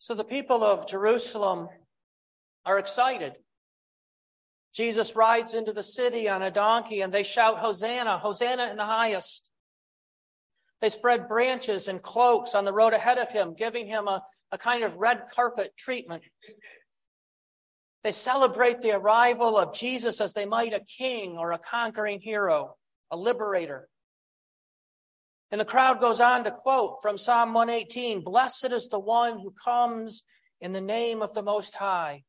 So the people of Jerusalem are excited. Jesus rides into the city on a donkey and they shout, "Hosanna, Hosanna in the highest." They spread branches and cloaks on the road ahead of him, giving him a kind of red carpet treatment. They celebrate the arrival of Jesus as they might a king or a conquering hero, a liberator. And the crowd goes on to quote from Psalm 118, "Blessed is the one who comes in the name of the Most High."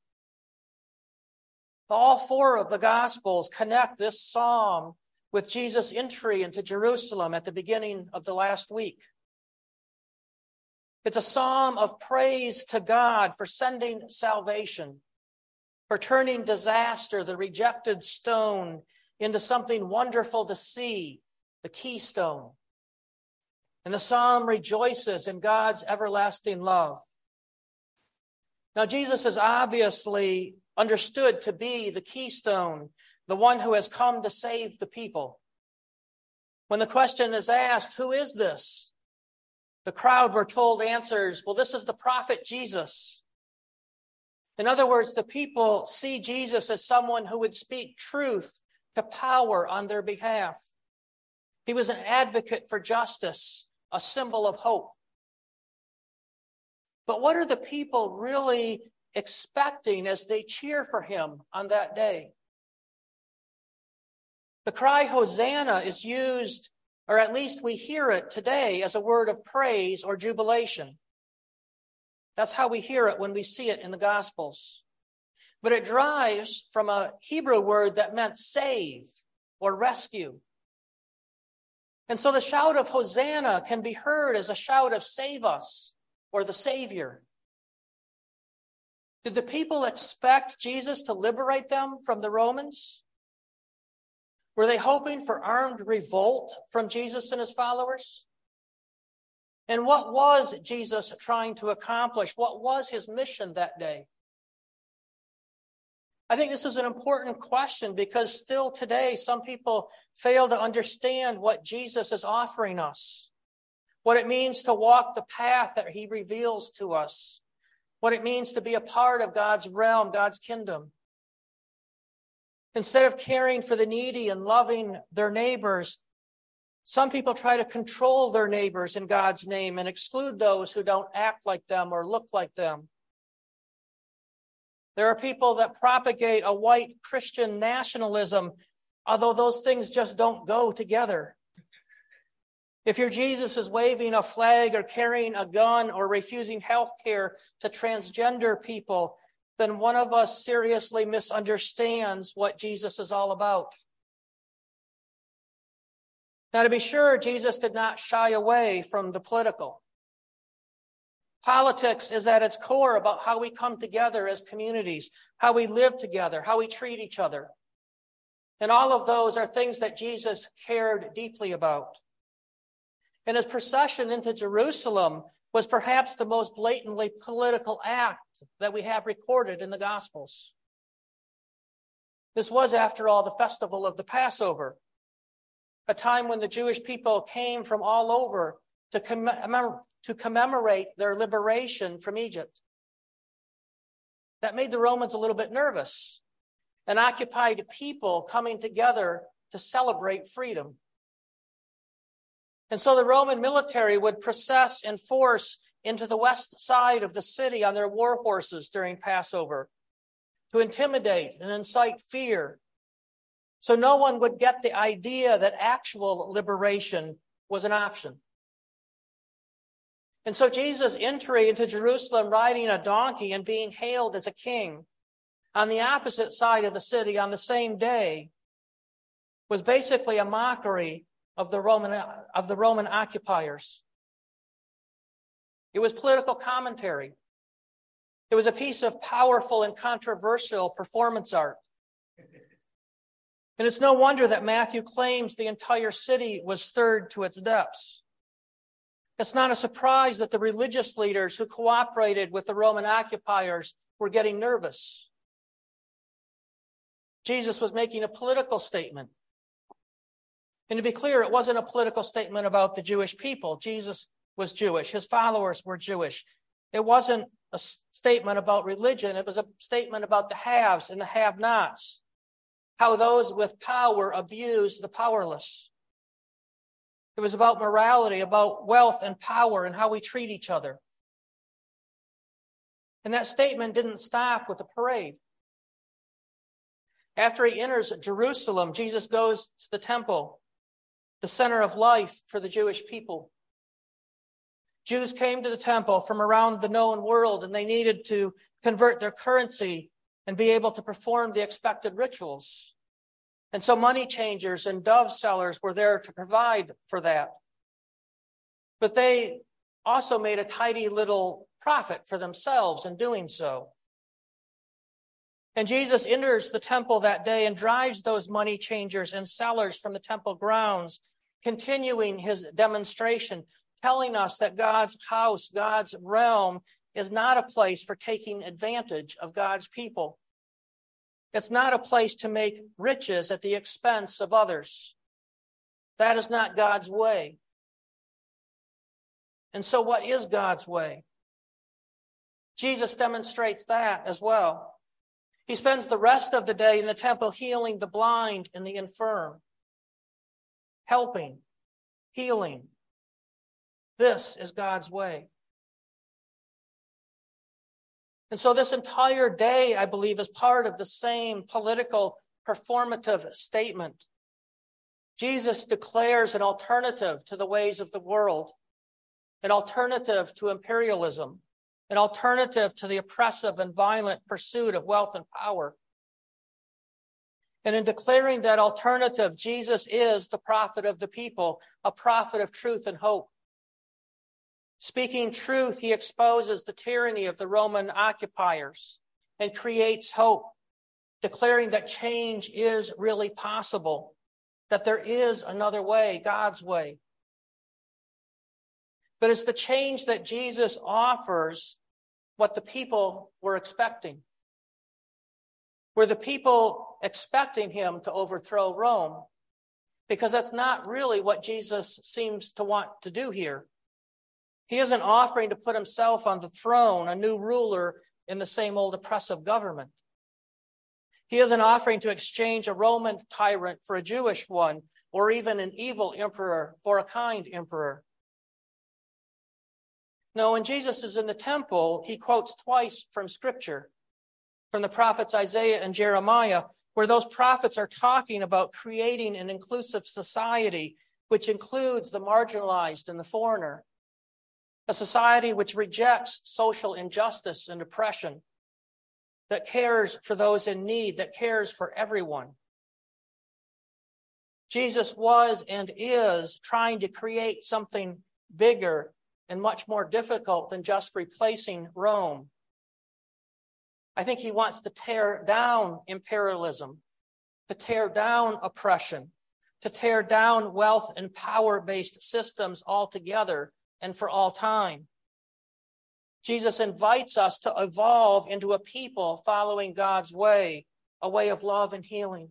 All four of the Gospels connect this psalm with Jesus' entry into Jerusalem at the beginning of the last week. It's a psalm of praise to God for sending salvation, for turning disaster, the rejected stone, into something wonderful to see, the keystone. And the psalm rejoices in God's everlasting love. Now, Jesus is obviously understood to be the keystone, the one who has come to save the people. When the question is asked, who is this? The crowd, we're told, answers, well, this is the prophet Jesus. In other words, the people see Jesus as someone who would speak truth to power on their behalf. He was an advocate for justice, a symbol of hope. But what are the people really expecting as they cheer for him on that day? The cry Hosanna is used, or at least we hear it today, as a word of praise or jubilation. That's how we hear it when we see it in the Gospels. But it derives from a Hebrew word that meant save or rescue. And so the shout of Hosanna can be heard as a shout of save us or the Savior. Did the people expect Jesus to liberate them from the Romans? Were they hoping for armed revolt from Jesus and his followers? And what was Jesus trying to accomplish? What was his mission that day? I think this is an important question because still today some people fail to understand what Jesus is offering us, what it means to walk the path that he reveals to us, what it means to be a part of God's realm, God's kingdom. Instead of caring for the needy and loving their neighbors, some people try to control their neighbors in God's name and exclude those who don't act like them or look like them. There are people that propagate a white Christian nationalism, although those things just don't go together. If your Jesus is waving a flag or carrying a gun or refusing health care to transgender people, then one of us seriously misunderstands what Jesus is all about. Now, to be sure, Jesus did not shy away from the political. Politics is at its core about how we come together as communities, how we live together, how we treat each other. And all of those are things that Jesus cared deeply about. And his procession into Jerusalem was perhaps the most blatantly political act that we have recorded in the Gospels. This was, after all, the festival of the Passover, a time when the Jewish people came from all over to commemorate their liberation from Egypt. That made the Romans a little bit nervous, an occupied people coming together to celebrate freedom. And so the Roman military would process in force into the west side of the city on their war horses during Passover to intimidate and incite fear. So no one would get the idea that actual liberation was an option. And so Jesus' entry into Jerusalem riding a donkey and being hailed as a king on the opposite side of the city on the same day was basically a mockery of the Roman occupiers. It was political commentary. It was a piece of powerful and controversial performance art. And it's no wonder that Matthew claims the entire city was stirred to its depths. It's not a surprise that the religious leaders who cooperated with the Roman occupiers were getting nervous. Jesus was making a political statement. And to be clear, it wasn't a political statement about the Jewish people. Jesus was Jewish. His followers were Jewish. It wasn't a statement about religion. It was a statement about the haves and the have-nots, how those with power abuse the powerless. It was about morality, about wealth and power and how we treat each other. And that statement didn't stop with the parade. After he enters Jerusalem, Jesus goes to the temple, the center of life for the Jewish people. Jews came to the temple from around the known world, and they needed to convert their currency and be able to perform the expected rituals. And so money changers and dove sellers were there to provide for that. But they also made a tidy little profit for themselves in doing so. And Jesus enters the temple that day and drives those money changers and sellers from the temple grounds, continuing his demonstration, telling us that God's house, God's realm, is not a place for taking advantage of God's people. It's not a place to make riches at the expense of others. That is not God's way. And so what is God's way? Jesus demonstrates that as well. He spends the rest of the day in the temple healing the blind and the infirm, helping, healing. This is God's way. And so this entire day, I believe, is part of the same political performative statement. Jesus declares an alternative to the ways of the world, an alternative to imperialism, an alternative to the oppressive and violent pursuit of wealth and power. And in declaring that alternative, Jesus is the prophet of the people, a prophet of truth and hope. Speaking truth, he exposes the tyranny of the Roman occupiers and creates hope, declaring that change is really possible, that there is another way, God's way. But it's the change that Jesus offers what the people were expecting. Were the people expecting him to overthrow Rome? Because that's not really what Jesus seems to want to do here. He isn't offering to put himself on the throne, a new ruler in the same old oppressive government. He isn't offering to exchange a Roman tyrant for a Jewish one, or even an evil emperor for a kind emperor. No, when Jesus is in the temple, he quotes twice from Scripture, from the prophets Isaiah and Jeremiah, where those prophets are talking about creating an inclusive society, which includes the marginalized and the foreigner. A society which rejects social injustice and oppression, that cares for those in need, that cares for everyone. Jesus was and is trying to create something bigger and much more difficult than just replacing Rome. I think he wants to tear down imperialism, to tear down oppression, to tear down wealth and power-based systems altogether and for all time. Jesus invites us to evolve into a people following God's way, a way of love and healing.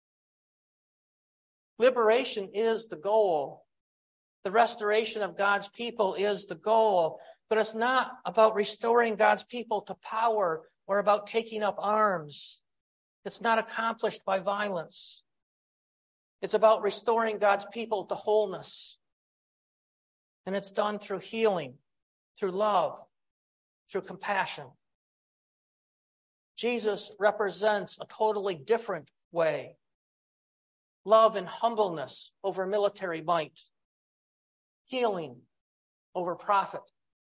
Liberation is the goal. The restoration of God's people is the goal, but it's not about restoring God's people to power or about taking up arms. It's not accomplished by violence. It's about restoring God's people to wholeness. And it's done through healing, through love, through compassion. Jesus represents a totally different way. Love and humbleness over military might. Healing over profit.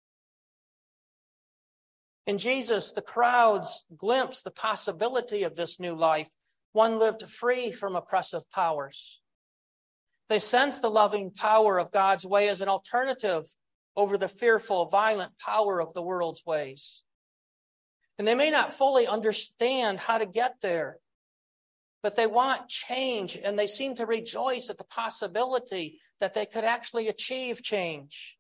In Jesus, the crowds glimpse the possibility of this new life, one lived free from oppressive powers. They sense the loving power of God's way as an alternative over the fearful, violent power of the world's ways. And they may not fully understand how to get there, but they want change, and they seem to rejoice at the possibility that they could actually achieve change.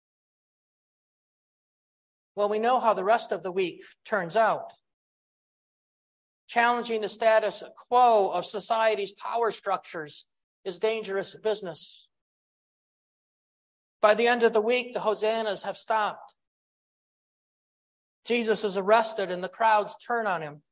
Well, we know how the rest of the week turns out. Challenging the status quo of society's power structures is dangerous business. By the end of the week, the hosannas have stopped. Jesus is arrested and the crowds turn on him.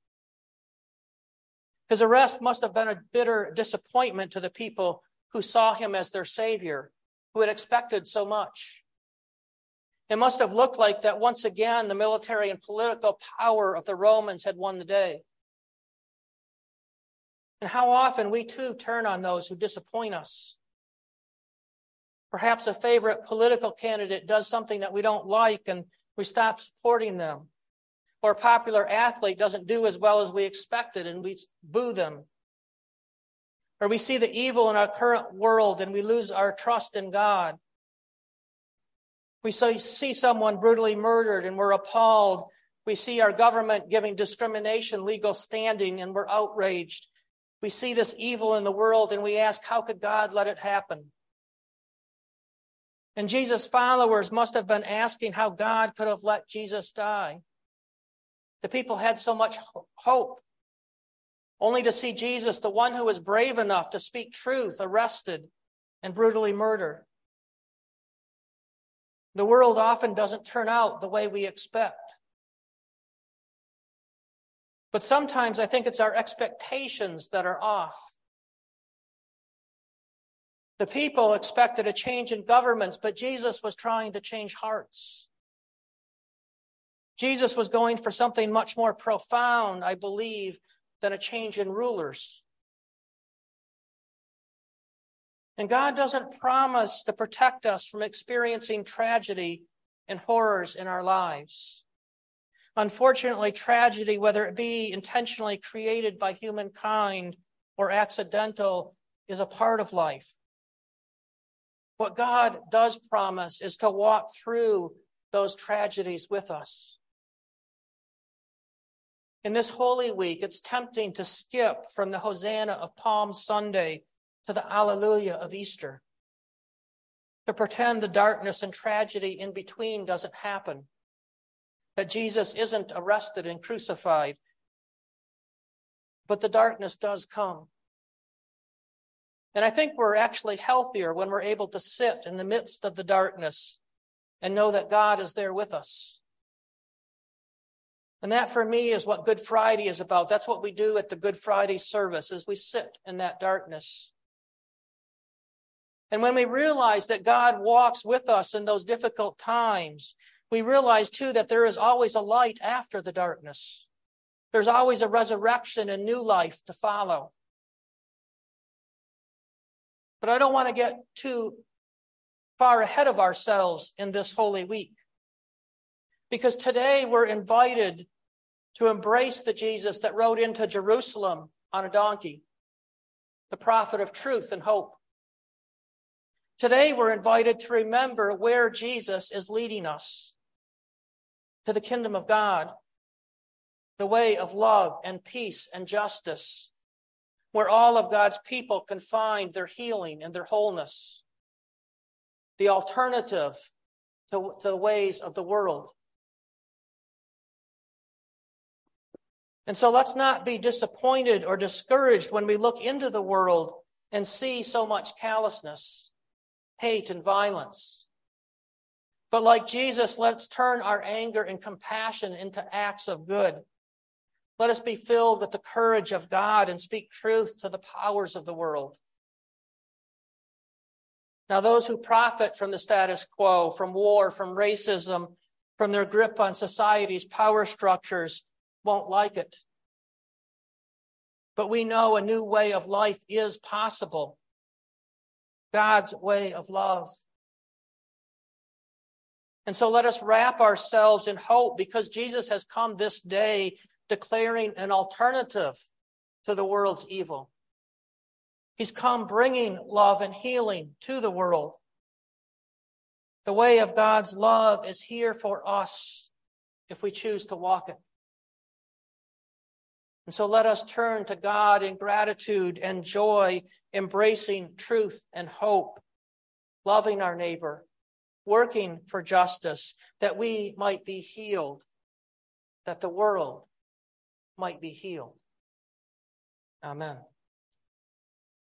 His arrest must have been a bitter disappointment to the people who saw him as their Savior, who had expected so much. It must have looked like that once again the military and political power of the Romans had won the day. And how often we too turn on those who disappoint us. Perhaps a favorite political candidate does something that we don't like and we stop supporting them. Or a popular athlete doesn't do as well as we expected and we boo them. Or we see the evil in our current world and we lose our trust in God. We see someone brutally murdered and we're appalled. We see our government giving discrimination legal standing and we're outraged. We see this evil in the world and we ask, how could God let it happen? And Jesus' followers must have been asking how God could have let Jesus die. The people had so much hope, only to see Jesus, the one who was brave enough to speak truth, arrested and brutally murdered. The world often doesn't turn out the way we expect. But sometimes I think it's our expectations that are off. The people expected a change in governments, but Jesus was trying to change hearts. Jesus was going for something much more profound, I believe, than a change in rulers. And God doesn't promise to protect us from experiencing tragedy and horrors in our lives. Unfortunately, tragedy, whether it be intentionally created by humankind or accidental, is a part of life. What God does promise is to walk through those tragedies with us. In this Holy Week, it's tempting to skip from the Hosanna of Palm Sunday to the Alleluia of Easter, to pretend the darkness and tragedy in between doesn't happen, that Jesus isn't arrested and crucified, but the darkness does come. And I think we're actually healthier when we're able to sit in the midst of the darkness and know that God is there with us. And that for me is what Good Friday is about. That's what we do at the Good Friday service, is we sit in that darkness. And when we realize that God walks with us in those difficult times, we realize too that there is always a light after the darkness. There's always a resurrection and new life to follow. But I don't want to get too far ahead of ourselves in this Holy Week. Because today we're invited to embrace the Jesus that rode into Jerusalem on a donkey, the prophet of truth and hope. Today we're invited to remember where Jesus is leading us, to the kingdom of God, the way of love and peace and justice, where all of God's people can find their healing and their wholeness, the alternative to the ways of the world. And so let's not be disappointed or discouraged when we look into the world and see so much callousness, hate, and violence. But like Jesus, let's turn our anger and compassion into acts of good. Let us be filled with the courage of God and speak truth to the powers of the world. Now, those who profit from the status quo, from war, from racism, from their grip on society's power structures, won't like it. But we know a new way of life is possible. God's way of love. And so let us wrap ourselves in hope, because Jesus has come this day declaring an alternative to the world's evil. He's come bringing love and healing to the world. The way of God's love is here for us if we choose to walk it. And so let us turn to God in gratitude and joy, embracing truth and hope, loving our neighbor, working for justice, that we might be healed, that the world might be healed. Amen.